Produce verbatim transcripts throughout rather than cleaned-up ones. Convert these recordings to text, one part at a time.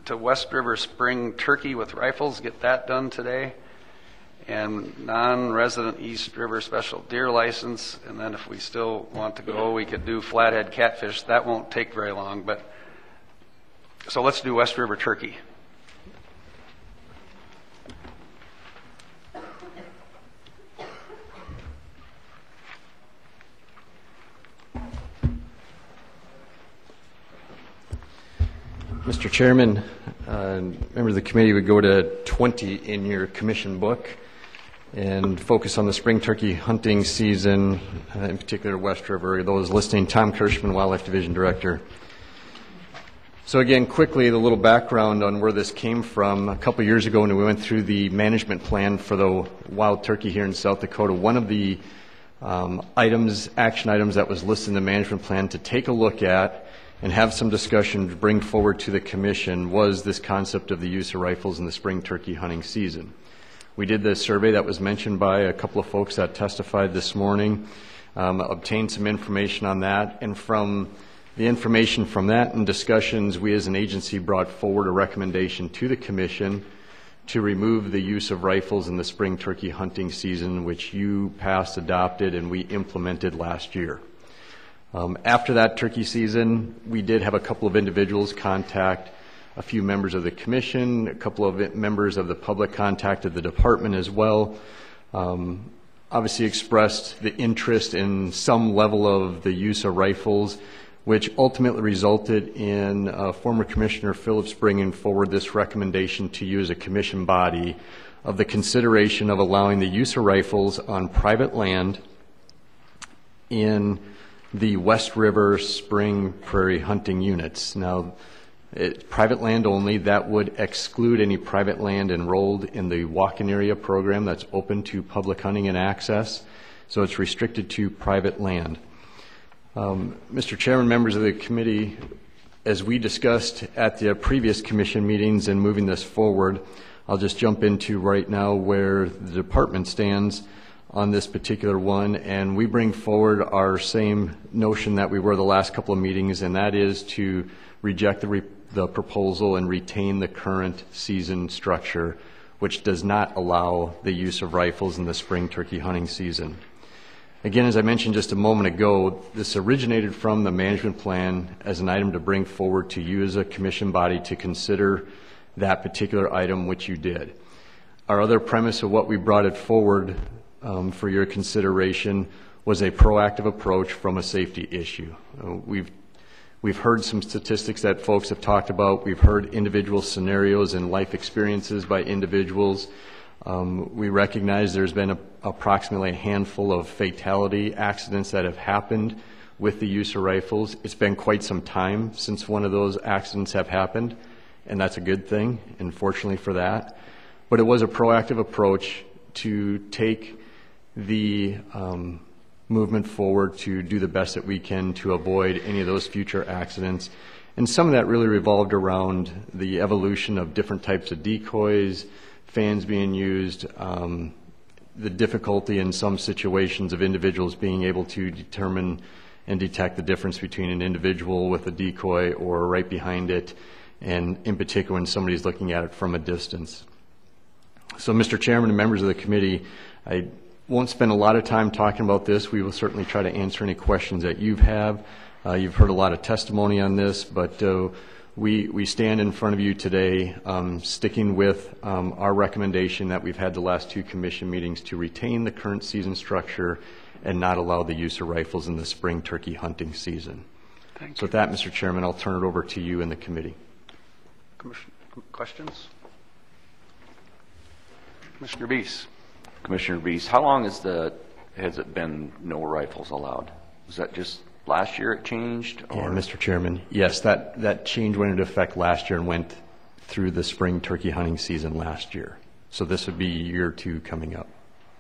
to West River Spring turkey with rifles, get that done today. And non-resident East River special deer license. And then if we still want to go, we could do flathead catfish. That won't take very long. But so let's do West River turkey. Mister Chairman, uh, members of the committee would go to twenty in your commission book and focus on the spring turkey hunting season, uh, in particular West River. Those listening, Tom Kirschman, Wildlife Division Director. So again, quickly, the little background on where this came from. A couple years ago when we went through the management plan for the wild turkey here in South Dakota, one of the um, items, action items that was listed in the management plan to take a look at and have some discussion to bring forward to the commission was this concept of the use of rifles in the spring turkey hunting season. We did the survey that was mentioned by a couple of folks that testified this morning, um, obtained some information on that, and from the information from that and discussions, we as an agency brought forward a recommendation to the commission to remove the use of rifles in the spring turkey hunting season, which you passed, adopted, and we implemented last year. Um, after that turkey season, we did have a couple of individuals contact a few members of the commission, a couple of members of the public contacted the department as well, um, obviously expressed the interest in some level of the use of rifles, which ultimately resulted in uh, former Commissioner Phillips bringing forward this recommendation to you as a commission body of the consideration of allowing the use of rifles on private land in the West River Spring Prairie hunting units. Now, it's private land only. That would exclude any private land enrolled in the walk-in area program that's open to public hunting and access. So it's restricted to private land. Um, Mister Chairman, members of the committee, as we discussed at the previous commission meetings and moving this forward, I'll just jump into right now where the department stands on this particular one, and we bring forward our same notion that we were the last couple of meetings, and that is to reject the, re the proposal and retain the current season structure, which does not allow the use of rifles in the spring turkey hunting season. Again, as I mentioned just a moment ago, this originated from the management plan as an item to bring forward to you as a commission body to consider that particular item, which you did. Our other premise of what we brought it forward Um, for your consideration was a proactive approach from a safety issue. Uh, we've we've heard some statistics that folks have talked about. We've heard individual scenarios and life experiences by individuals. Um, we recognize there's been a, approximately a handful of fatality accidents that have happened with the use of rifles. It's been quite some time since one of those accidents have happened, and that's a good thing, and fortunately for that. But it was a proactive approach to take the um, movement forward to do the best that we can to avoid any of those future accidents. And some of that really revolved around the evolution of different types of decoys, fans being used, um, the difficulty in some situations of individuals being able to determine and detect the difference between an individual with a decoy or right behind it, and in particular when somebody's looking at it from a distance. So, Mister Chairman and members of the committee, I won't spend a lot of time talking about this. We will certainly try to answer any questions that you have. Uh, you've heard a lot of testimony on this, but uh, we, we stand in front of you today um, sticking with um, our recommendation that we've had the last two commission meetings to retain the current season structure and not allow the use of rifles in the spring turkey hunting season. Thank so with that, Mister Chairman, I'll turn it over to you and the committee. Commission, questions? Commissioner Beese. Commissioner Beese, how long is the, has it been no rifles allowed? Was that just last year it changed? Or? Yeah, Mister Chairman, yes, that, that change went into effect last year and went through the spring turkey hunting season last year. So this would be year two coming up.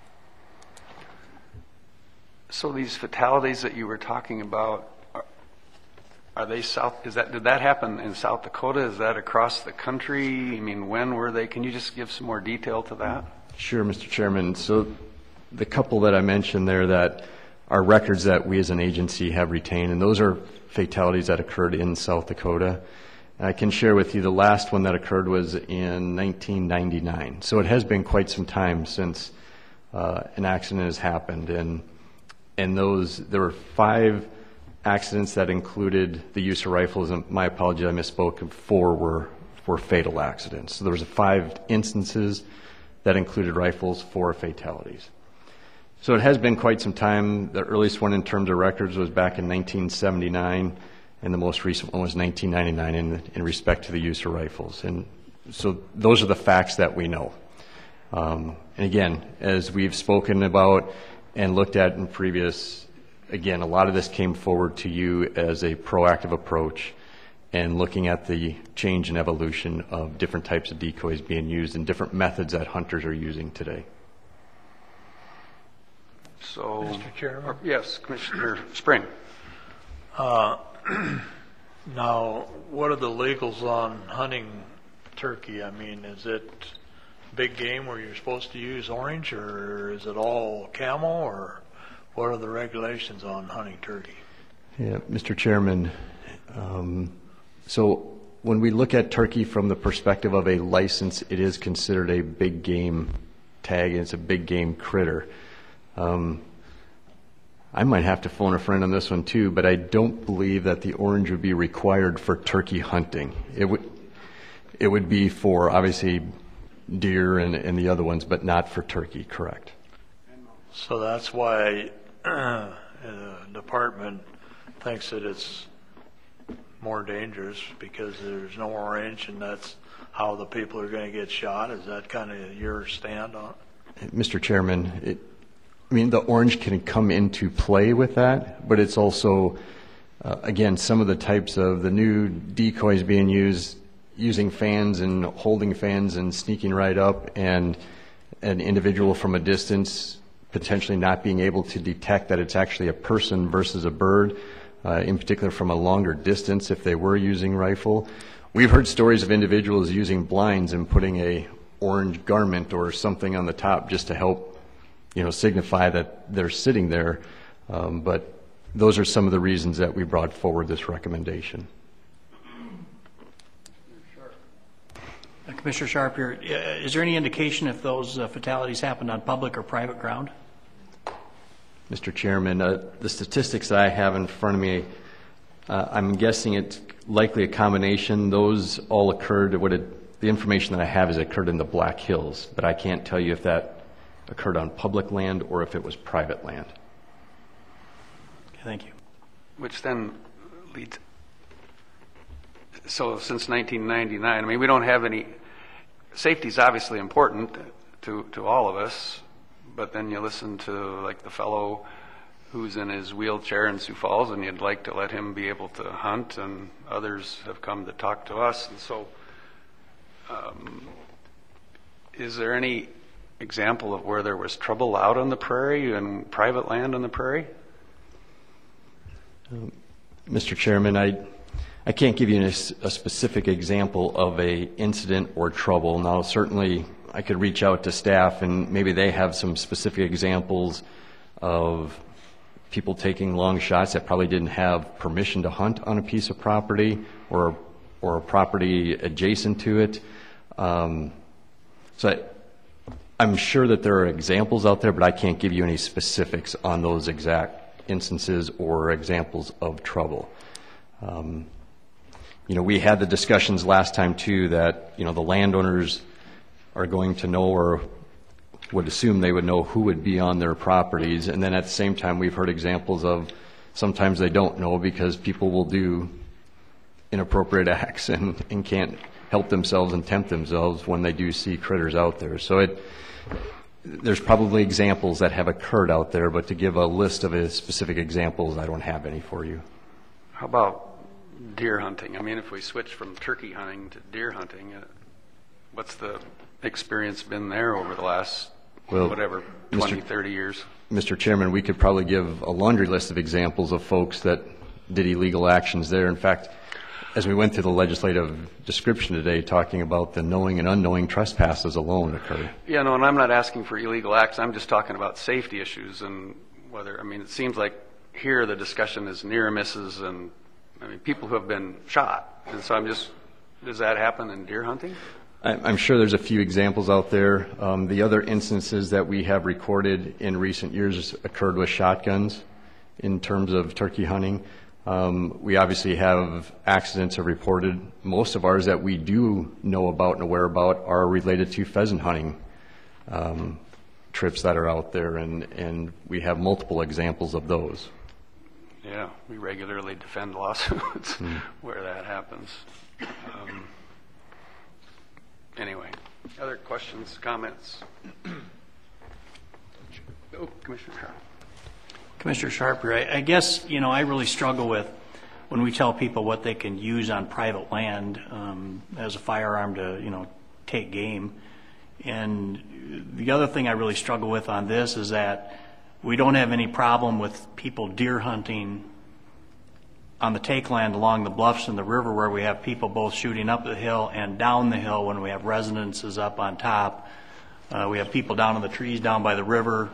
So these fatalities that you were talking about, are, are they South, is that, did that happen in South Dakota? Is that across the country? I mean, when were they? Can you just give some more detail to that? Sure, Mister Chairman. So the couple that I mentioned there that are records that we as an agency have retained, and those are fatalities that occurred in South Dakota. I can share with you the last one that occurred was in nineteen ninety-nine. So it has been quite some time since uh, an accident has happened. And, and those, there were five accidents that included the use of rifles. And my apologies, I misspoke. Four were, were fatal accidents. So there was five instances that included rifles, four fatalities. So it has been quite some time. The earliest one in terms of records was back in nineteen seventy-nine. And the most recent one was nineteen ninety-nine in, in respect to the use of rifles. And so those are the facts that we know. Um, and again, as we've spoken about and looked at in previous, again, a lot of this came forward to you as a proactive approach and looking at the change and evolution of different types of decoys being used and different methods that hunters are using today. So, Mister Chairman? Yes, Commissioner Spring. Uh, Now, what are the legals on hunting turkey? I mean, is it big game where you're supposed to use orange, or is it all camel, or what are the regulations on hunting turkey? Yeah, Mister Chairman, um, so when we look at turkey from the perspective of a license, it is considered a big game tag, and it's a big game critter. Um, I might have to phone a friend on this one too, but I don't believe that the orange would be required for turkey hunting. It would, it would be for obviously deer and, and the other ones, but not for turkey, correct? So that's why uh, the department thinks that it's more dangerous because there's no orange, and that's how the people are going to get shot. Is that kind of your stand on it? Mister Chairman, it, I mean, the orange can come into play with that, but it's also, uh, again, some of the types of the new decoys being used, using fans and holding fans and sneaking right up, and an individual from a distance potentially not being able to detect that it's actually a person versus a bird, uh, in particular from a longer distance if they were using rifle. We've heard stories of individuals using blinds and putting a orange garment or something on the top just to help, you know, signify that they're sitting there. Um, but those are some of the reasons that we brought forward this recommendation. Uh, Commissioner Sharp here. Uh, Is there any indication if those uh, fatalities happened on public or private ground? Mister Chairman, uh, the statistics that I have in front of me, uh, I'm guessing it's likely a combination. Those all occurred, what it, the information that I have is it occurred in the Black Hills, but I can't tell you if that occurred on public land or if it was private land. Okay, thank you. Which then leads, so since nineteen ninety-nine, I mean, we don't have any, safety is obviously important to, to all of us, but then you listen to like the fellow who's in his wheelchair in Sioux Falls and you'd like to let him be able to hunt, and others have come to talk to us. And so um, is there any example of where there was trouble out on the prairie and private land on the prairie? Um, Mister Chairman, I, I can't give you a, a specific example of a incident or trouble. Now, certainly I could reach out to staff and maybe they have some specific examples of people taking long shots that probably didn't have permission to hunt on a piece of property or, or a property adjacent to it. Um, so I, I'm sure that there are examples out there, but I can't give you any specifics on those exact instances or examples of trouble. Um, you know, we had the discussions last time too that, you know, the landowners are going to know or would assume they would know who would be on their properties. And then at the same time, we've heard examples of sometimes they don't know because people will do inappropriate acts and, and can't help themselves and tempt themselves when they do see critters out there. So it, there's probably examples that have occurred out there, but to give a list of specific examples, I don't have any for you. How about deer hunting? I mean, if we switch from turkey hunting to deer hunting, uh, what's the experience been there over the last, well, whatever, twenty, Mister thirty years? Mister Chairman, we could probably give a laundry list of examples of folks that did illegal actions there. In fact, as we went through the legislative description today, talking about the knowing and unknowing trespasses alone occurred. Yeah, no, and I'm not asking for illegal acts. I'm just talking about safety issues and whether, I mean, it seems like here the discussion is near misses and, I mean, people who have been shot. And so I'm just Does that happen in deer hunting? I'm I'm sure there's a few examples out there. Um, the other instances that we have recorded in recent years occurred with shotguns in terms of turkey hunting. Um, we obviously have accidents are reported. Most of ours that we do know about and aware about are related to pheasant hunting um, trips that are out there, and, and we have multiple examples of those. Yeah, we regularly defend lawsuits mm. where that happens. Um, anyway, other questions, comments? Oh, Commissioner Sharp. Commissioner Sharper, I, I guess, you know, I really struggle with when we tell people what they can use on private land um, as a firearm to, you know, take game. And the other thing I really struggle with on this is that we don't have any problem with people deer hunting on the take land along the bluffs and the river, where we have people both shooting up the hill and down the hill when we have residences up on top. Uh, we have people down in the trees down by the river.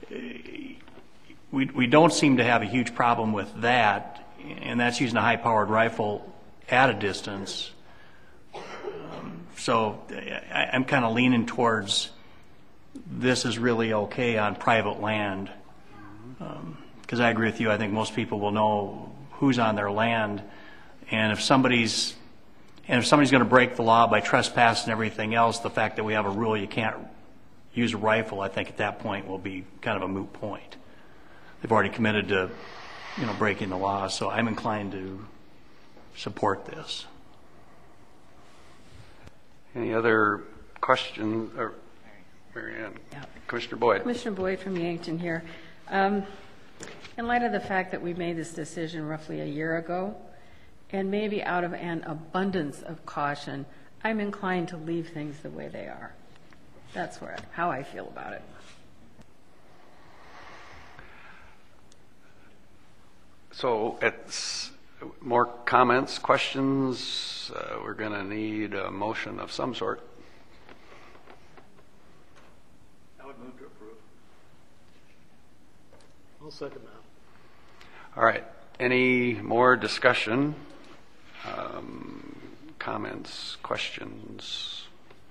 We, we don't seem to have a huge problem with that, and that's using a high-powered rifle at a distance. Um, so I, I'm kind of leaning towards this is really okay on private land, because um, I agree with you. I think most people will know who's on their land, and if somebody's and if somebody's going to break the law by trespass and everything else, the fact that we have a rule you can't use a rifle, I think at that point will be kind of a moot point. They've already committed to, you know, breaking the law, so I'm inclined to support this. Any other questions? Or Mary Ann? Yeah. Commissioner Boyd. Commissioner Boyd from Yankton here. Um, in light of the fact that we made this decision roughly a year ago, and maybe out of an abundance of caution, I'm inclined to leave things the way they are. That's where how I feel about it. So, it's more comments, questions. Uh, we're going to need a motion of some sort. I would move to approve. I'll second that. All right. Any more discussion? Um, comments, questions?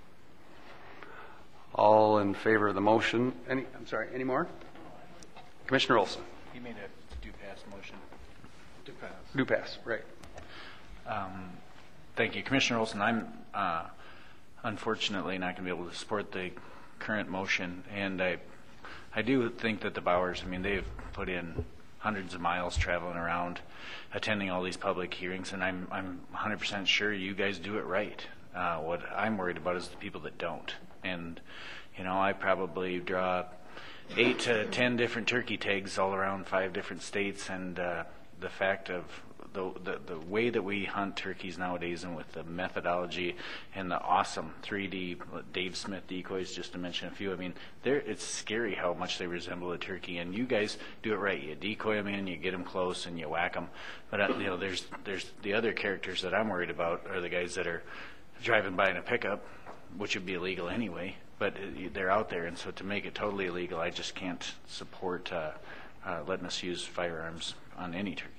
All in favor of the motion? Any? I'm sorry. Any more? Commissioner Olson. You made a do pass motion. Do pass. Do pass. Right. Um, thank you, Commissioner Olson. I'm uh, unfortunately not going to be able to support the current motion, and I, I do think that the Bauers, I mean, they've put in hundreds of miles traveling around, attending all these public hearings, and I'm I'm one hundred percent sure you guys do it right. Uh, what I'm worried about is the people that don't, and you know, I probably draw eight to ten different turkey tags all around five different states, and uh, the fact of the, the the way that we hunt turkeys nowadays, and with the methodology and the awesome three D Dave Smith decoys, just to mention a few. I mean, they're, it's scary how much they resemble a turkey, and you guys do it right. You decoy them in, you get them close, and you whack them. But uh, you know, there's there's the other characters that I'm worried about are the guys that are driving by in a pickup, which would be illegal anyway, but they're out there, and so to make it totally illegal, I just can't support uh, uh, letting us use firearms on any turkeys.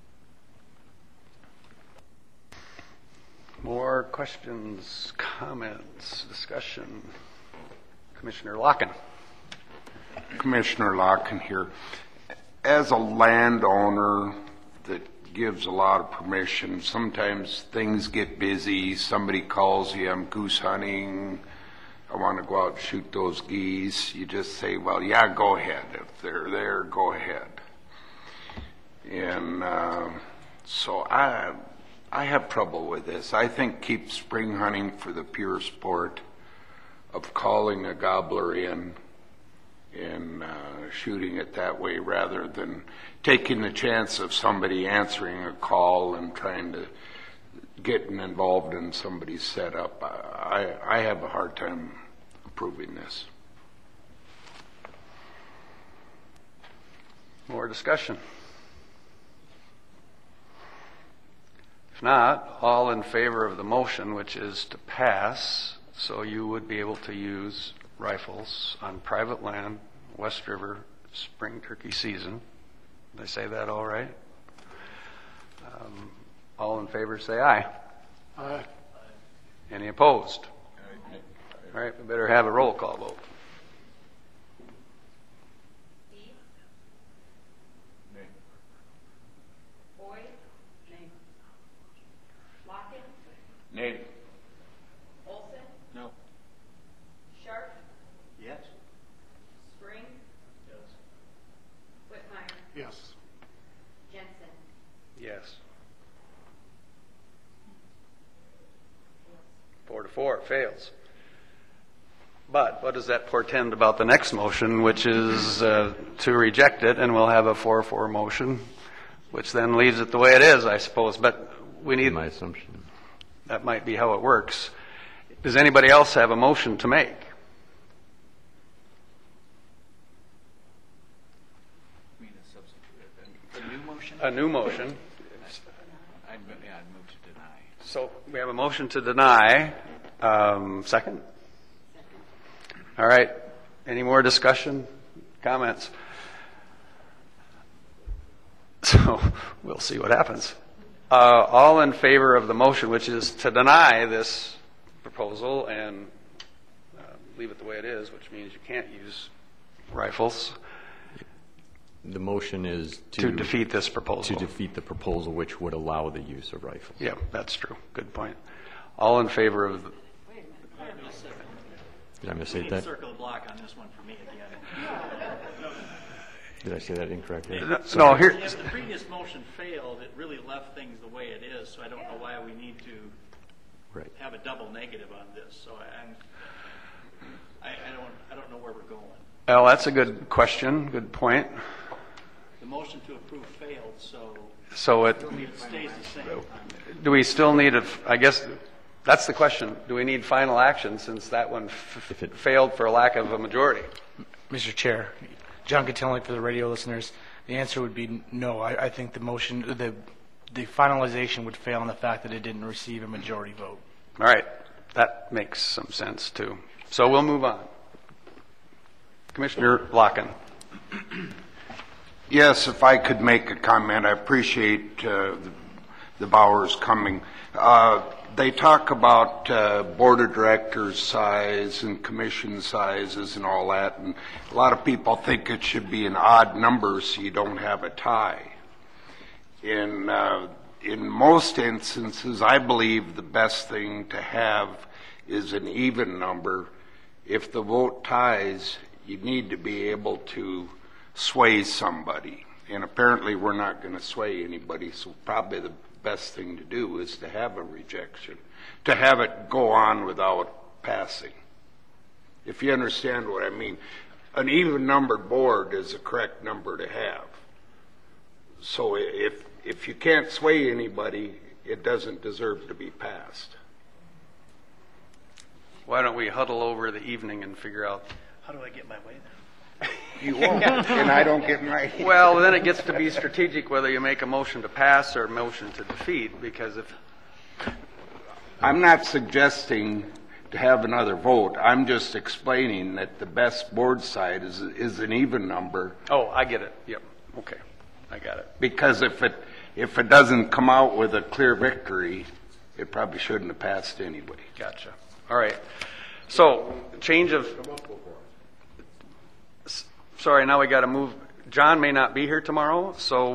More questions, comments, discussion? Commissioner Locken. Commissioner Locken here. As a landowner that gives a lot of permission, sometimes things get busy. Somebody calls you, I'm goose hunting, I want to go out and shoot those geese. You just say, well, yeah, go ahead. If they're there, go ahead. And uh, so I I have trouble with this. I think keep spring hunting for the pure sport of calling a gobbler in and uh, shooting it that way, rather than taking the chance of somebody answering a call and trying to getting involved in somebody's setup. I, I have a hard time approving this. More discussion? If not, all in favor of the motion, which is to pass, so you would be able to use rifles on private land, West River, spring turkey season. Did I say that all right? Um, all in favor say aye. Aye. Any opposed? All right, we better have a roll call vote. Boyd? Nay. Lockett? Nay. Olson? No. Sharp? Yes. Spring? Yes. Whitmire? Yes. Jensen? Yes. Four to four, fails. But what does that portend about the next motion, which is uh, to reject it, and we'll have a four four motion, which then leaves it the way it is, I suppose. But we need, My assumption. that might be how it works. Does anybody else have a motion to make? mean a substitute, a new motion? A new motion. I'd, mo- yeah, I'd move to deny. So we have a motion to deny. Um, second? All right. Any more discussion, comments? So we'll see what happens. Uh, all in favor of the motion, which is to deny this proposal and uh, leave it the way it is, which means you can't use rifles, The motion is to, to defeat this proposal. to defeat the proposal which would allow the use of rifles. Yeah, that's true. Good point. All in favor of the, Did I We misstate need to that? circle the block on this one for me again. Did I say that incorrectly? no, here, If the previous motion failed, it really left things the way it is, so I don't know why we need to Right. have a double negative on this. So I, I'm, I, I don't, I don't know where we're going. well, that's a good question. Good point. The motion to approve failed, so So it, it stays the same. do we still need a, I guess, that's the question. Do we need final action since that one f- If it- failed for lack of a majority? Mister Chair, John Cotillion for the radio listeners. The answer would be no. I, I think the motion, the the finalization would fail on the fact that it didn't receive a majority vote. All right. That makes some sense, too. So we'll move on. Commissioner Locken. Yes, if I could make a comment, I appreciate uh, the, the Bowers coming. Uh, they talk about uh, board of directors size and commission sizes and all that, and a lot of people think it should be an odd number so you don't have a tie. In uh, in most instances, I believe the best thing to have is an even number. If the vote ties, you need to be able to sway somebody. And apparently we're not going to sway anybody, so probably the best thing to do is to have a rejection, to have it go on without passing. If you understand what I mean. An even numbered board is the correct number to have. So if if you can't sway anybody, it doesn't deserve to be passed. Why don't we huddle over the evening and figure out? How do I get my way there? You won't, and I don't get my... Well, then it gets to be strategic whether you make a motion to pass or a motion to defeat, because if I'm not suggesting to have another vote. I'm just explaining that the best board side is is an even number, oh, I get it. Yep. Okay, I got it. because if it if it doesn't come out with a clear victory, it probably shouldn't have passed anyway. Gotcha. All right. So change of. S- Sorry, now we got to move. John may not be here tomorrow, so